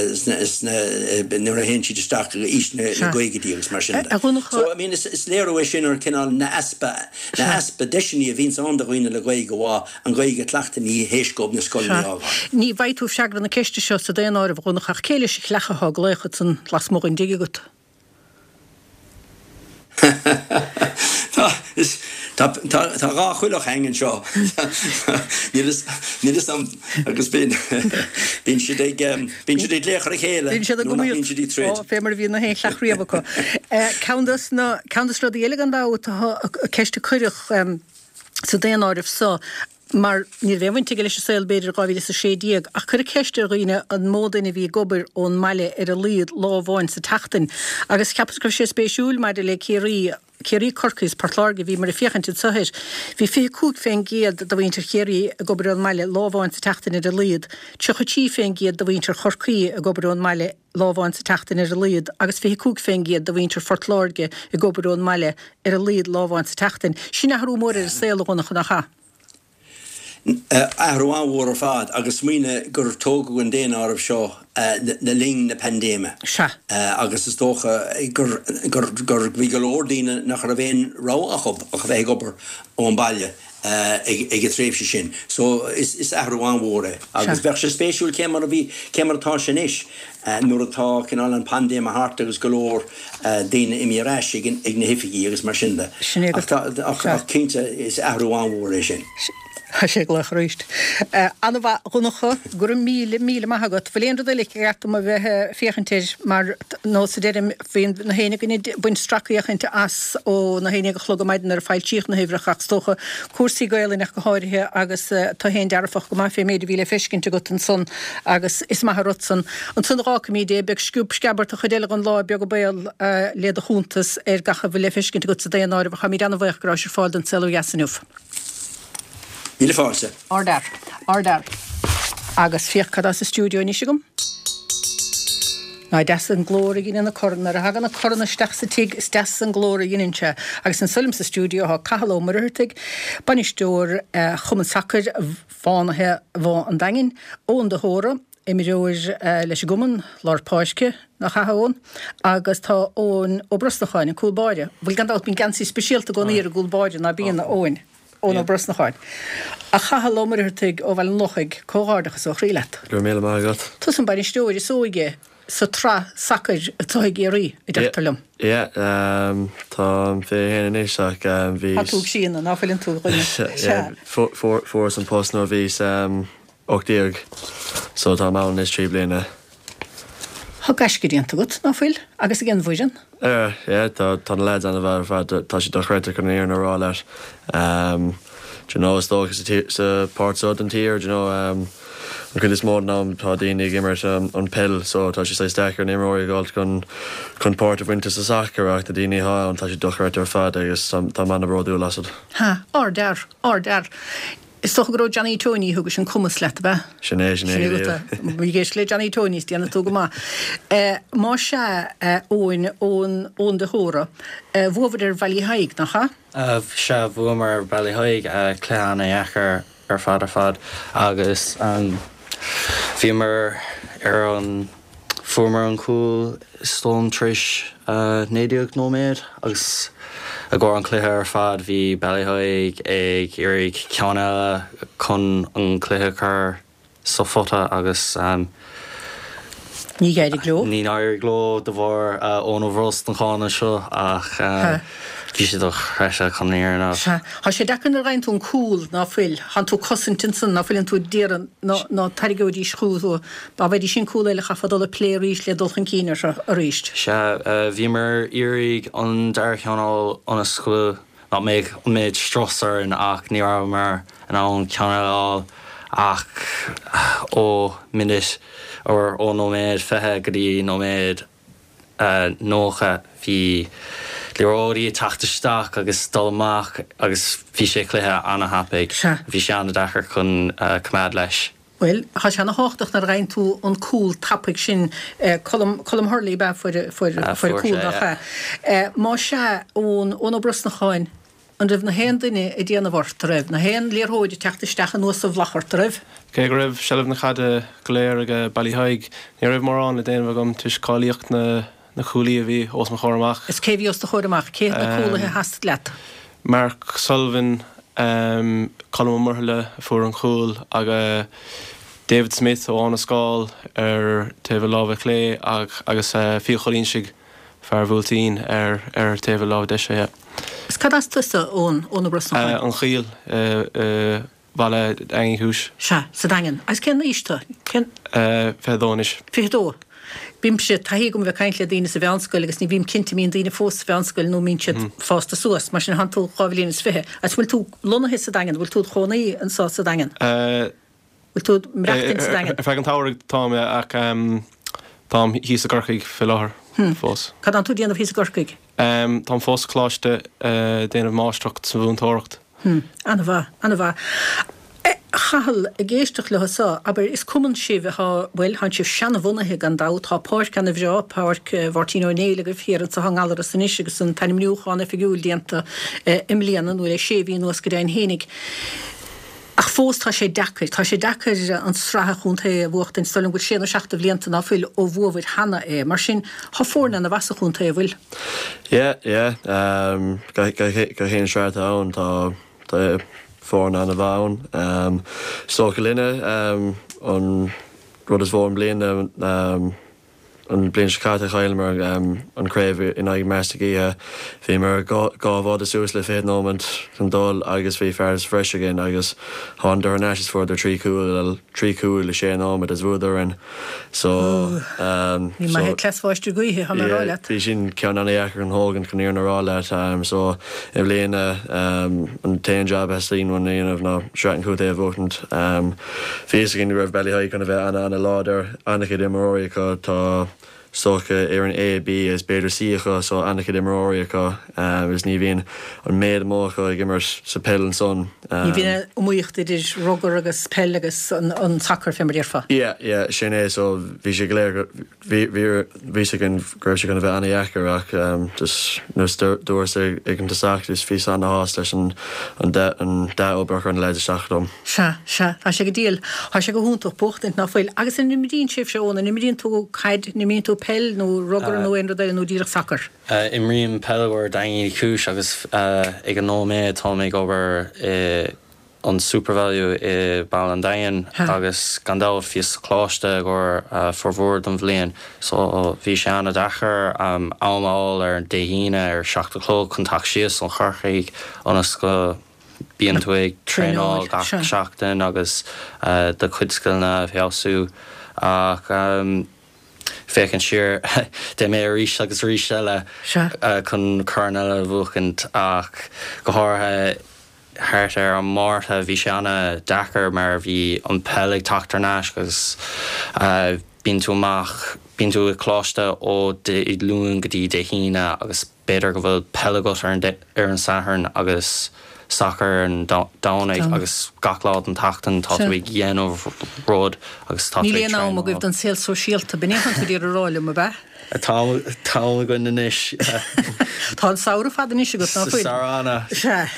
nuair a hen siad isteach ís na Gaeilge díagus mar sin. So I mean is léirh sin ar cinál na aspa na aspa deisiní a bhín an doghine le Gaeilge bhá an Gaeilge tleachta ní héiscob na scoil ága. Ní bhaithú seagra na ceiste seo sa déan áir bh gonach céile sé chlechaá gléchad san las mór in dige gut. Tá rá chuilech hengen seo. Ní is am agus bín si ag léchar a chéile. Bín si a gomíocht fémar bhí na hé chleachríomh go. Candas rud eile an dá ceiste chuirech sa déan áirih sa mar ní bhéhaint go leis saoil beidir gáhí sa sé díag ach chur ceiste roioine an módaine bhí gobar ón meile ar a líad lámháin sa tatain agus ceapas go sé spéisiúil mar le céirí céirí corcaís partláge bhí mar a fiochananta sohéir. Bhí fé cúg féin géad do bhaintear chéirí a gobar ón meile lámháin sa tatain ar a líad, tuchatí féin géad do bhaintear chorcaí a gobar ón meile lámháin sa tatain ar a líad agus fé cúg féin géad do bhaintear fortláge a gobar ón meile ar a líad lámháin sa tatain. Sin nachrú mór ar a saoil gonach nach cha. Ahrúan war fad agus míine gur tógu an déana áh seo na ling na pandéime. Se. Agus is tócha gur gur bhí go lórdíine nach a bhéon rá a chob a bheith gobar ón bailile ag a tréimhse sin. So is is ahrúan mhór. Agus bheith sé spéisiúil céimar a bhí céimar atá sin is. Nuair atá cinál an pandéime hart agus go lór daine imi reis ag na hifií agus mar sinnda. Ach cinnte is ahrúan mhór sin. Ha sé glach roist. Anna bha runacha gur míle míle maithagat bhléon do lik gata a bheith féchantéis mar nó sa déirim féin na héine buin stracaíochainte as ó na héine go chlog maidin ar fáil tíoch na héhreach stocha cuasaí gaalainach go háirithe agus tá héin dearfach go mai fé méidir bhíle fiscinnte go an son agus is maitharotsan an sun ráca mí dé beag sciúb scabart a chudéile an lá beag go béal léad a chúntas ar gacha bhile fiscinnte go sa déanáir bh cha mí anna bhaich grá sé fáil den celo jasanúh. Míle fáilse. Ardar, ardar. Agus fiachcad as a stúdio ní sigum. Ná des an glóra gin in na corna, a hagan na corna steach sa tig is des an glóra gin inse. Agus an sulim sa stúdio ha cahaló mar hurtig, banistór chuman sacr fánathe bhá an dangin, ón de hóra, imi roir leis guman lár páisce na chahaón, agus tá ón ó brosnacháin in cúlbáide. Bhil gan dát bín gansaí spesialta go níir a gúlbáide na bíon na óin. Ón ó brosnacháin. A chahaló mar hurtig ó bhil an lochaig cóhardachas ó chrílet. Gur méle mar agat. Tus an banistóir is óige sa tra sacr atá géirí i d talum. Ja, tá fé héana éisteach bhí... Tá túg sína, ná fylinn túg rinne. Fór an post nó bhís ochtíag, so tá máin is trí bliana. Tá gaisci díanta gut ná fyl, agus i gin bhuisin? Ja, tá tá leid an bhar fad tá si dochreite chun éar na rá leis. Do you know, is dógus sa part sod an tír, do you know, um, an chun is mód ná tá daoine gimmert an pill, so tá si sé stechar nimróí gáil chun chun part a bhainte sa sacr ach tá daoine há an tá si dochreite ar fad agus tá man na bródú lasad. Ha, ardar, ardar. Is toch gro Johnny Tony hugus an cumas let be. Sinné, sinné. Vi géis le Johnny Tony stianna tú go má. Má se óin ón ón de hóra. Bhuafad ar Ballyhaig nach ha? Se bhuamar Ballyhaig cléanna echar ar fad ar fad agus an bhímar ar an formar an cúil stóm tris néideoch nóméid agus a ggur an cluthe ar fad bhí Ballyhaig ag irig ceanna chun an cluthe chur sa fota agus um, Ní gaidir gló? Ní náir gló de bhar ón ó bhrost an chána seo ach bhí sé do chreise chunéir ná. Tá sé decan ar reint ún cúil ná fuil, han tú cosintinsan ná fuilinn tú déan ná tarigóidí schrúdú, ba bheití sin cúil eile chafadol a plé ríis le dulchan cínar a ríist. Se bhímar irig an dar ceanál an a scúil ná méid méid strosar in ach ní mar an an ceanál ach ó minit or ó nóméid fethe go dtí nóméid nócha bhí Leróí tataisteach agus dulmach agus bhí sé cluthe anna hapaig. Bhí sé anna dachar chun cumad leis. Well, ha se na háach na rein tú an cúil tapig sin colm Hurley be fuir cúil nach cha. Má se ón ón ó brosnacháin an raibh na héan duine i dtíana bhart raibh. Na héan léarthóide teachtasteach an nuas a bhlachart raibh. Cé go raibh sellh na chada goléir ag Ballyhaig. Ní raibh mar an na déanamh gom tuiscáíocht na na chúlaí a bhí os na chóramach. Is céhí os na chóramach, cé na cúlathe hasad leat? Mark Sullivan, um, Colm Murhile fuair an chúl aga David Smith ó an scáil ar taobh lábh clé agus fí cholín sig fear bhúltaín ar ar taobh lábh deise. Is cad as tusa ón ón na brosnacháin? An chiil bhile angin hús. Se, sa dangin. As cén na ísta? Fedónis. Fedó. Bím sé taí gom bheith caiintle daine sa bheanscoil agus ní bhím cinnta míon daine fós sa bheanscoil nó mín siad fásta suas, mar sin hantú chábhlíonn is fithe. As bhfuil tú lonathe sa dangin, bhfuil tú chonaí an sá sa dangin? Bhfuil tú mreachtain sa dangin? If an táir tám ach tám hís a gorcaig fi láthair fós. Cad an tú díanamh hís a gorcaig? Tám fós chláiste déanamh máisteacht sa bhúntóireacht. Anna bha, anna bha. Chahal a géisteach le hasá, aber is cuman si bheitha, well, han sif seanna bhunathe gan dá, tá páirc gan a bhreá, páirc bhartín ó néile go fíar sa hang allar a san isi agus an tanim nniucháin a fiúil dianta imlíana nó le sé bhí nuas go dain hénig. Ach fós tá sé decair, Tá sé decair an strathe chunta a bhuacht in stolim go sé seachta blianta ná fuil ó bhuahid hana é, mar sin há fórna na bhasa chunta a bhfuil. Yeah, yeah. Um, go hén sreat ann tá tá fórna na bhain. Um, so go linne um, an rud is bhór an bliana um, an blian sicáta chailmar um, an craibh in aig meastagaí bhí mar gábhád a sús le féad nómant an dul agus bhí fearras freis agin agus hándar an eis for der trí cúil trí cúil le sé nómad as bhúdar an so Ní mai he clasfáistú gaithe ha ráile. bhí sin cean anna eachar an hógan chun íar na ráile um, so i bbliana um, an tain job heslín wan íanamh ná sreatin chuta a bhótant um, bhí agin raibh bailí chuna bheith anna anna láidir annachid imóícha tá socha ar an A B is beidir síocha so annachid imóícha um, is ní bhíon an méad mócha ag immer sa pell an son. Ní bhíine umíocht idir rogar agus pell agus an sacr fimar ar fa. Yeah, yeah, sin é so bhí sé léir bhí sé gin greibh sé gona bheith anna eachar ach um, just nus dúir sé ag an tasacht is fís anna hás leis an de obrach an leidir seachdom. Se, se, tá sé go díal, Tá sé go húntaach pochtint ná foiil, agus in nimidín sif seóna, nimidín tú caid, nimidín tú pell nó rogar nó ein rodile nó díreach sacr. Imríon pellhar daí chúis agus ag an nóméid tá méid gobar an supervalue i ball an dain agus gandá fios chláiste gur forhór an bhléon so bhí sé anna dachar um, ámáil ar an déhíine ar seachta chló chuntach sios an charchaigh anas go bíon tú ag tréáil gach seachtain agus uh, de chuidscoilna bhealsú ach um, fécinn siar de mé ríis agus ríis eile chun carna a bhuachant ach go hátha Hart ar an mártha bhí sé anna dachar mar bhí an pellaigh taachtarnáis agus uh, bíonn tú amach bíonn tú i chláiste ó i lún go dtí de híine agus beidir go bhfuil pellagat ar an, ar an sathairn agus sacr an dánaigh agus gachlád an tachtain tá tú ag dhéanamh ród agus tá tú ag Ní léana am a goibh an saoil sosiálta benéchan tú dtíar a ráile a bheith? Tá go na níis. Tá saoir fada níos go ná fuil. Sarana.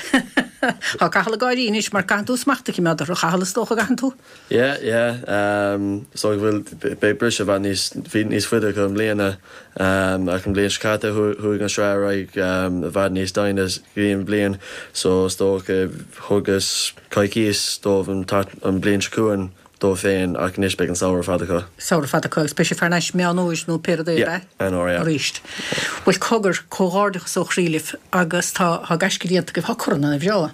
Tá caihala gáirí níos mar gan tú smachta í mead ar chahala tócha gan tú? Yeah, yeah. Um, so bhfuil be brise bh níos níos fuide go mléana um, ach an blion scata thuig an sreaigh um, a bhd níos daine gríon blion so tócha thugus caiicíos dómh an blion secuan dó féin ach níos beag an saoir fadacha. Saoir fadacha, spéisi fearnáis meanóis nó péir é bheith? An áir, yeah. Ríist. Bhfuil cogur cóghardach so chrílih agus tá gasciríanta go bhcorna na bheá.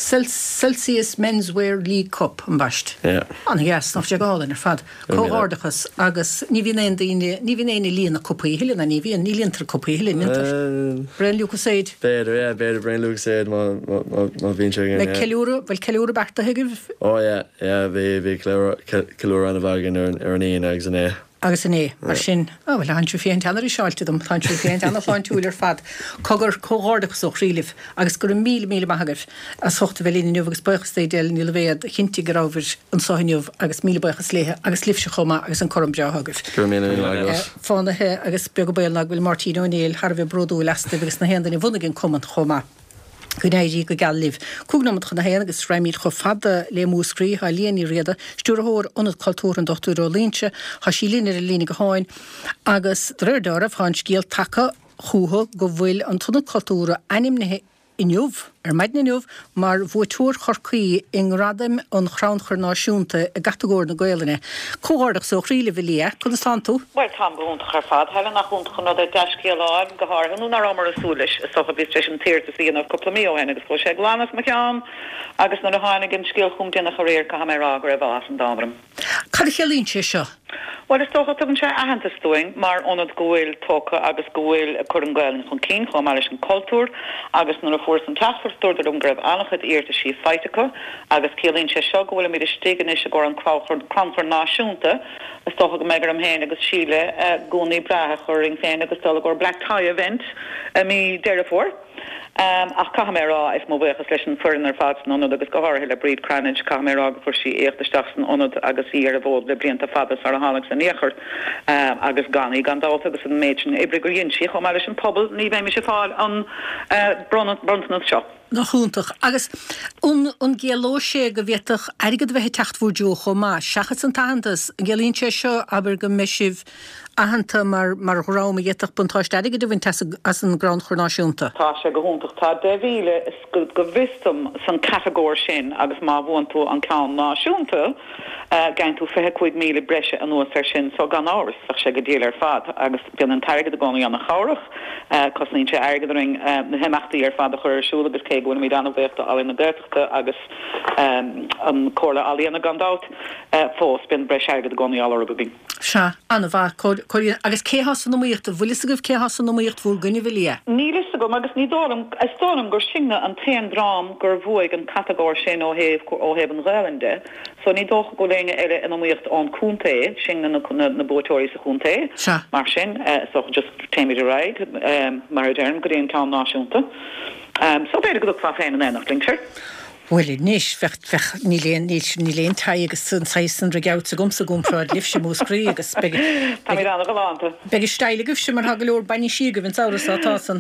Celsius Menswear League Cup an baist. Yeah. Anna gas nach sé gáin ar fad. Cóghardachas agus ní bhíon ní bhíon éana líana copaí hilna ní bhíon ní líontar copaí hilin mintar. Bren Lucasade. Beidir, yeah, beidir Bren Lucasade má bhíonn sé gin. Le ceúra, bhfuil ceúra berta hiigh? Oh, yeah, yeah, bhí bhí ceúra an a bhagan ar an éon agus an é. Agus in é, mar sin, á bhfuil hanú féon teannar í seáilte dom, hanú féon teannar fáintúil ar fad, cogur cóghardach so chrílih, agus gur mí mí maithagah a sochta bhfuil inniuh agus buchas déidéil ní le bhéad chinti go rábhir an soiniuh agus mí buchas léthe agus lifse chuma agus an chom beáthagah. Gur mí agus. Fánathe agus beag béil nach bhfuil Martin O'Neill Harbh broú leasta agus na héanana bhunagin cumant chuma. Gúnéirí go galibh. Cúgnamad chun na héana agus raimíd cho fada le múscrí ha líanaí réada, stúrathóir onad cultúr an dochtú ó línse, ha sí líanaar a lína go háin, agus dréirdáramh há scéal taca chútha go bhfuil an tunad cultúra animnithe inniuh, ar maid inniuh, mar bhuatúr chorcaí in radam an chrán chur náisiúnta a gatagóir na Gaeilge. Cóghardach so chríle bhí chun san tú? Well, tam búnta chu fad, heile nach búnta chun de deiscéaláin go háirtha nar amar a súlis, is socha bhí an tíir a síon coppla mío hena agus fó sé glánas me ceann, agus nar a hána gin scéal chumtína choréir go ha mé rá go raibh as an dámram. Cad chelín sé seo? Well, is tócha tugann sé ahananta stoing, mar onad gohfuil tócha agus gohfuil a chur an Gaeilge chun cín chum mar an cultúr, agus nar a fórs an taskforce um greibh annachad irta sí feitecha, agus célín sé seo gohfuil mí stégan is a go an cranfar náisiúnta, is tócha go mégur am héin agus síle gúnaí brathe chur ring féin agus tóla go Black Tie event a mí deirefór. Um, ach camerará is mó bhuichas leis an furinnar fad onad agus gohar le bríd cranage camerará for sí échtaisteachsan onad agus í ar a bhód le blianta fadas ar a hálagus an échar um, agus ganí gandát agus an méidin ibrigur dhéon sí chum mar leis an pobl ní bhéim me sé fáil an uh, bronnat seo. nachúntaach agus ún géló sé go bhéach aigad bheitthe techtmhúdú chom má seachas an tahantas an gelín sé seo aber go meisih ahananta mar mar ráma dhéach buntáist aige do bhain as an Grand Chornáisiúnta. Tá sé go húntaach tá de bhíle is go go bhistom san categóir sin agus má bhain tú an cán náisiúnta gain tú fethe chuig míle breise an nuas ar sin so gan áras ach sé go díal ar fad agus bean an tairgad a gcónaí an na chárach cos nín sé airgadring na himachtaí ar fad a chuir siúla agus cé gúna míad anna bhéachta alí na gaiachta agus an cóla alíana gandát fós bin breis airgad a gcónaí ála go bín. Se anna bha agus céhas an nóíocht a bhfuil a goh céhas an nóíocht bhúil gunne bhlia. Ní lei go agus ní dóm istónam gur sinne an téan grám gur bhuaig an categóir sin ó héh ó hebh an réilinde, so ní dócha go léine eile an nóíocht an cúnta sin na na bótóirí sa cúnta mar sin so just téimiid a raid mar a derm go dtíon tá náisiúnta. So beidir go fá féin an énach linkir. Well níos fecht fech ní léon ní léon taí agus san san regeát a gomsa gomráid lifse múscrí agus be Begi steile gufse mar hagelúor baní sí go vin saoras atá san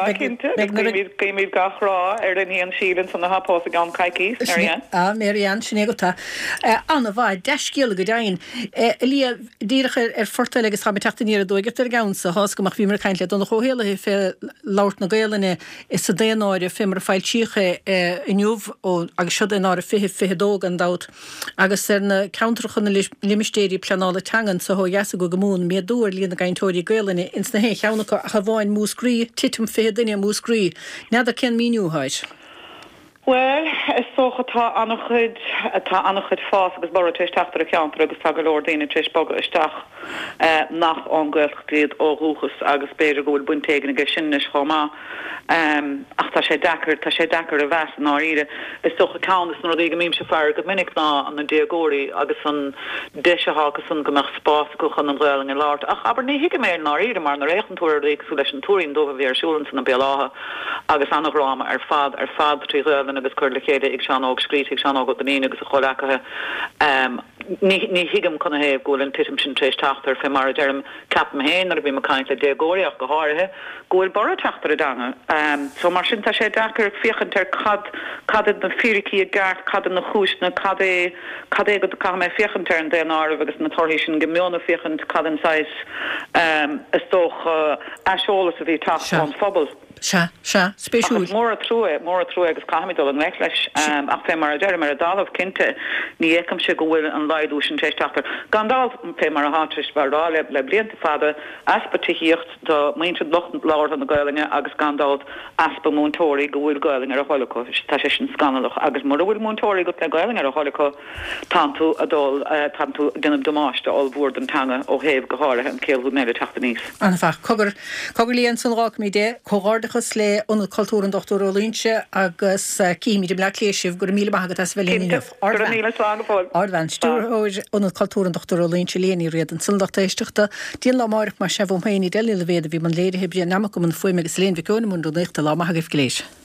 míid gachrá ar den híon sílan san na hapá a gan caiicií a Marianne sinné gotá. Anna bhaid deiscéala go dain lí díiricha ar fortail agus ha teachtaíar a dóiget ar gansa hás gomach bhí mar caiintle donna chohéala fé láirt na gaalane is sa déanáide fé mar fáil tíche inniuh ó agus siod in ára fihe fihedóg an dát agus er na counterchan na limistéri planála tangan sa ho jasa go gomún mé dúir lína gaintóri gaalane ins na hé cheannacha a chaváin músgrí titum fihedinne músgrí neidir cen míniuháid. Well, is socha tá annach chud tá annach chud fás agus bar tuis teachtar a ceantar agus tá go leor daine tuis bag isteach nach an ghilchríad ó rúchas agus beidir gohfuil buntégan go sin is chomá ach tá sé dechar tá sé dechar a bheits an áíre is socha cánas nó ag mím se fear go minic ná an na diagóirí agus an deisithegus an gomach spás gochan an réling an láirt ach aber ní hiige mé an áíre mar na réchantúir éagsú leis an túín dómh bhí arsúlan san na bealátha agus annachráma ar fad ar fad trí réilin agus chuir le chéide ag seán óg scríte ag seán óg go daine agus a cholathe ní hiigem chuna héh ggóil an titim sin trééis taachtar fé mar a derm capam héin ar bhí mar caiint le dégóireach go háirithe ggóil bar teachtar a danga so mar sin tá sé dachar fiochan tar cad cadad na fíricí a gart cadad na chúisna cad é cad é go cha mé fiochan tar an déan ámh agus na toirhí sin gomóna fiochan cadan sais is tóch eisiolalas a bhí tacht an fphobal. Se se spéisiúil mór a trúe mór a trú agus caiimidul an le leis ach fé mar a deir mar a dámh cinnte ní écham se go bhfuil an leidú sin téisteachtar. Gandál fé mar a háis barrá le le blianta fada aspatííocht do muinte locht láir an na gailinge agus gandát aspa múntóirí go bhfuil gailing ar a holaá tá sé sin scanalach agus mar bhfuil múntóirí go le gailing ar a holaá tanú adul tanú dunneh domáiste all bhór an tanga ó héh go háirithe an céalú méile teachta níos. Anna fa cogur cogur líon san rá mí dé choáda chus le an cultúran doctor Olínse agus cíimiidir le léisih gur míle bagad as bhfuilíh Ardhain stúrthir an cultúran doctor Olínse léanaí réad an sildachta éisteachta díon lá marach mar se bhmhéí déile le bhéad a bhí man léidir hebrí namach go an foiime agus léon bhícóna mún do néachta lá maithagah léis.